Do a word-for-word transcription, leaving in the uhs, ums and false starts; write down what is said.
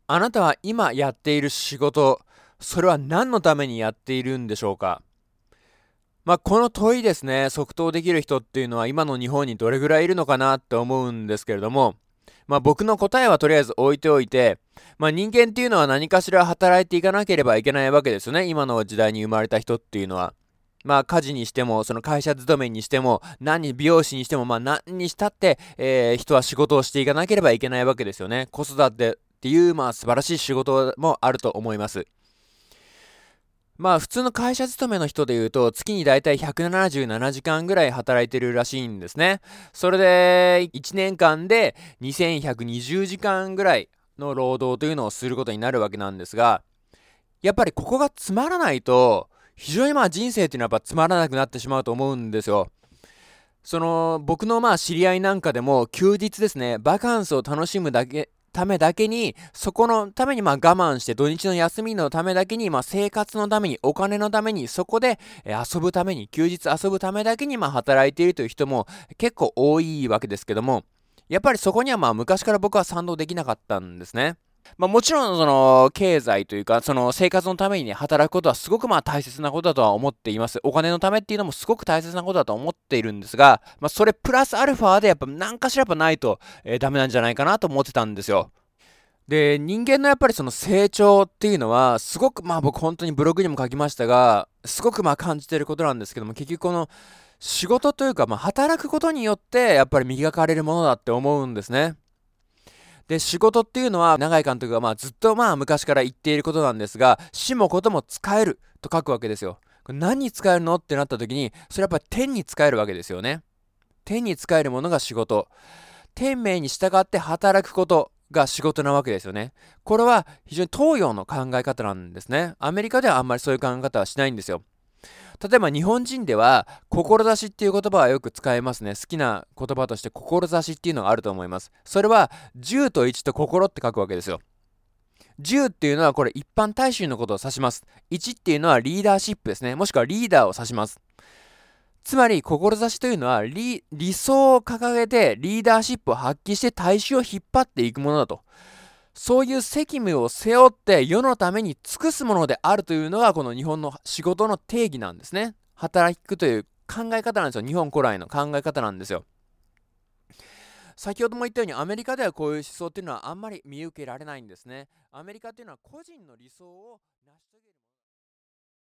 あなたは今やっている仕事、それは何のためにやっているんでしょうか？まあ、この問いですね、即答できる人っていうのは今の日本にどれぐらいいるのかなって思うんですけれども、まあ、僕の答えはとりあえず置いておいて、まあ、人間っていうのは何かしら働いていかなければいけないわけですよね。今の時代に生まれた人っていうのは。まあ、家事にしても、その会社勤めにしても、何、美容師にしても、まあ、何にしたって、えー人は仕事をしていかなければいけないわけですよね。子育てっていう、まあ、素晴らしい仕事もあると思います。まあ普通の会社勤めの人でいうと月にだいたいひゃくななじゅうななじかんぐらい働いてるらしいんですね。それでいちねんかんでにせんひゃくにじゅうじかんぐらいの労働というのをすることになるわけなんですが、やっぱりここがつまらないと非常にまあ人生っていうのはやっぱつまらなくなってしまうと思うんですよ。その僕のまあ知り合いなんかでも休日ですね、バカンスを楽しむだけためだけに、そこのためにまあ我慢して、土日の休みのためだけに、まあ生活のために、お金のために、そこでえー遊ぶために、休日遊ぶためだけにまあ働いているという人も結構多いわけですけども、やっぱりそこにはまあ昔から僕は賛同できなかったんですね。まあ、もちろんその経済というかその生活のためにね働くことはすごくまあ大切なことだとは思っています。お金のためっていうのもすごく大切なことだと思っているんですが、まあ、それプラスアルファでやっぱ何かしらやっぱないと、えーダメなんじゃないかなと思ってたんですよ。で、人間のやっぱりその成長っていうのはすごくまあ僕本当にブログにも書きましたが、すごくまあ感じていることなんですけども、結局この仕事というかまあ働くことによってやっぱり磨かれるものだって思うんですね。で、仕事っていうのは、永井監督がまあずっとまあ昔から言っていることなんですが、死もことも使えると書くわけですよ。これ何に使えるのってなった時に、それやっぱり天に使えるわけですよね。天に使えるものが仕事。天命に従って働くことが仕事なわけですよね。これは非常に東洋の考え方なんですね。アメリカではあんまりそういう考え方はしないんですよ。例えば日本人では志っていう言葉はよく使えますね。好きな言葉として志っていうのがあると思います。それはじゅうといちと心って書くわけですよ。じゅうっていうのはこれ一般大衆のことを指します。いちっていうのはリーダーシップですね。もしくはリーダーを指します。つまり志というのは理理想を掲げてリーダーシップを発揮して大衆を引っ張っていくものだと。そういう責務を背負って世のために尽くすものであるというのがこの日本の仕事の定義なんですね。働くという考え方なんですよ。日本古来の考え方なんですよ。先ほども言ったようにアメリカではこういう思想っていうのはあんまり見受けられないんですね。アメリカっていうのは個人の理想を成し